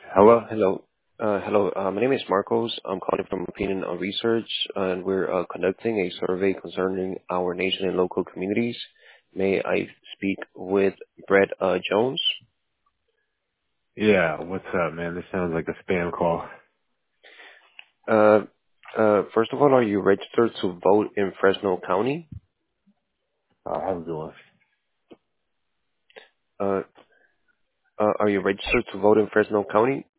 Hello? Hello. Hello. My name is Marcos. I'm calling from Opinion on Research, and we're conducting a survey concerning our nation and local communities. May I speak with Brett Jones? Yeah, what's up, man? This sounds like a spam call. Uh, First of all, are you registered to vote in Fresno County? How's it going? Uh, are you registered to vote in Fresno County?